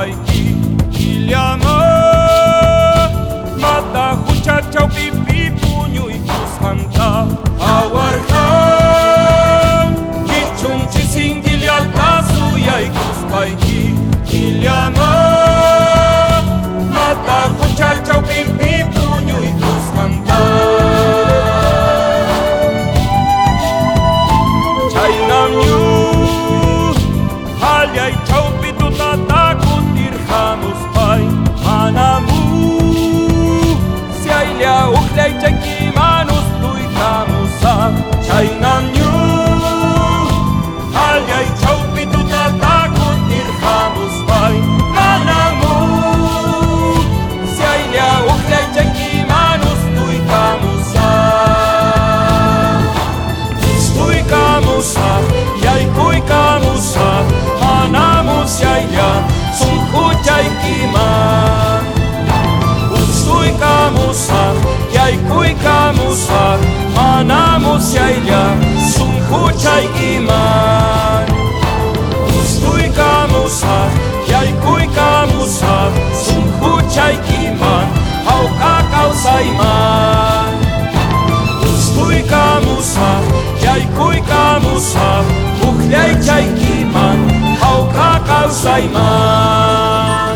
payki Iliama Mata huchachau pipi puñu y kusanta Awarhan Kichum chisingili alta suya y kuspayki Iliama Mata huchachau pipi puñu y kusanta Chaynam yu Halyay chawpi tutata kutirhamus pay Manamu Siaylia uklay chaykimanus tuykamusa Chaynam yu Halyay chawpi tutata kutirhamus pay Manamu Siaylia uklay chaykimanus tuykamusa Tuykamusa Yaykuykamusa Manamus yaylla sunquychaykiman Ustuykamusa Yaykuykamusa Manamus yaylla sunquychaykiman Ustuykamusa Yaykuykamusa sunquychaykiman Hawqa kawsayman Ustuykamusa Yaykuykamusa uqllaychaykiman Hawqa kawsayman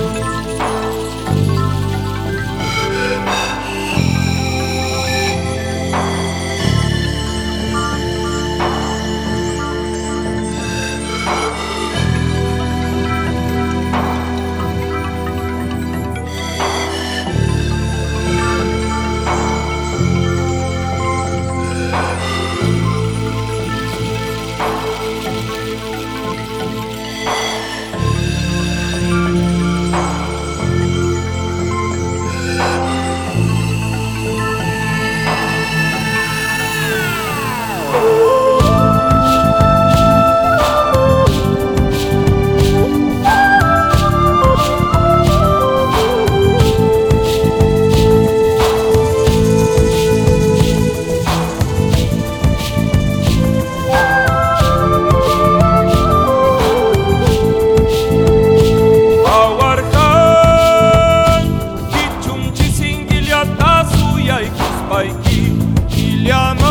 Iliama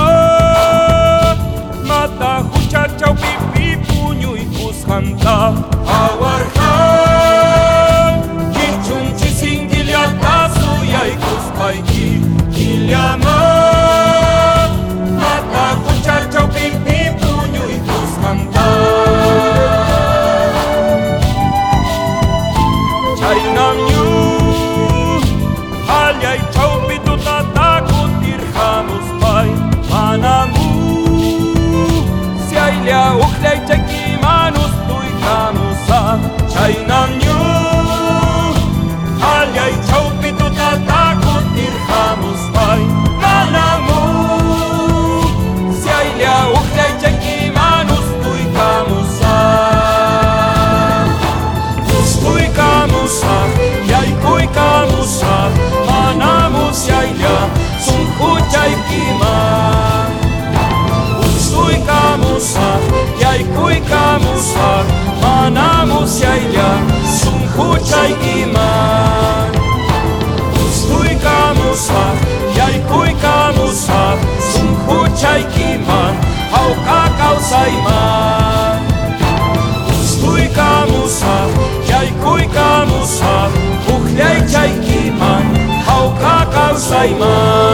Mata huchachau pipi puñu y kushanta Awarhan Kichum chisingili alta suya y kuspayki Iliama Mata huchachau pipi puñu y kushanta Chaynam yu Halyay chawpi tutata kutirhamus pay Manamu Siaylia uqlay chaykimanus tuykamusa Chaynam yu Halyay chawpi tutata kutirhamus pay Manamu Siaylia uqlay chaykimanus tuykamusa Ustuykamusa Yaykuykamusa Manamus yaylla sunquychaykiman Ustuykamusa Yaykuykamusa Manamus yaylla sunquychaykiman Ustuykamusa Yaykuykamusa sunquychaykiman Hawqa kawsayman Ustuykamusa Yaykuykamusa uqllaychaykiman Hawqa kawsayman